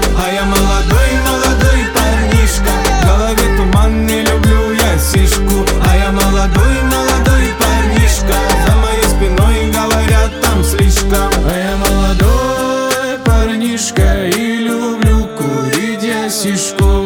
А я молодой, молодой парнишка, в голове туман, не люблю я сишку. А я молодой, молодой парнишка, за моей спиной говорят там слишком. А я молодой парнишка и люблю курить я сишку.